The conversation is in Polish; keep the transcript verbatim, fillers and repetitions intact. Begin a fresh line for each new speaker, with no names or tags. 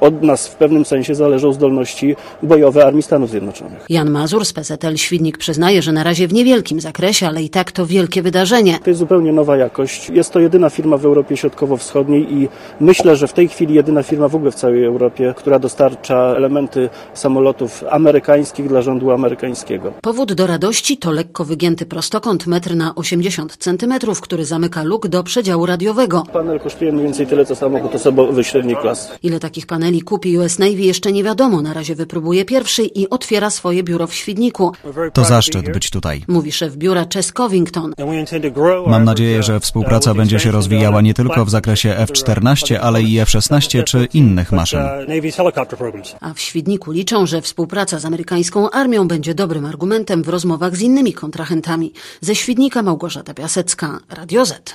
Od nas w pewnym sensie zależą zdolności bojowe Armii Stanów Zjednoczonych.
Jan Mazur z P Z L Świdnik przyznaje, że na razie w niewielkim zakresie, ale i tak to wielkie wydarzenie.
To jest zupełnie nowa jakość. Jest to jedyna firma w Europie Środkowo-Wschodniej i myślę, że w tej chwili jedyna firma w ogóle w całej Europie, która dostarcza elementy samolotów amerykańskich dla rządu amerykańskiego.
Powód do radości to lekko wygięty prostokąt metr na osiemdziesiąt centymetrów, który zamyka luk do przedziału radiowego.
Panel kosztuje mniej więcej tyle, co samochód osobowy średniej klasy.
Ile takich paneli kupi U S Navy jeszcze nie wiadomo. Na razie wypróbuje pierwszy i otwiera swoje biuro w Świdniku.
To zaszczyt być tutaj.
Mówi szef biura Chess Covington.
Mam nadzieję, że współpraca będzie się rozwijała nie tylko w zakresie F czternaście, ale i F szesnaście czy innych maszyn.
A w Świdniku liczą, że współpraca z amerykańską armią będzie dobrym argumentem w rozmowach z innymi kontrahentami. Ze Świdnika Małgorzata Piasecka, Radio Z.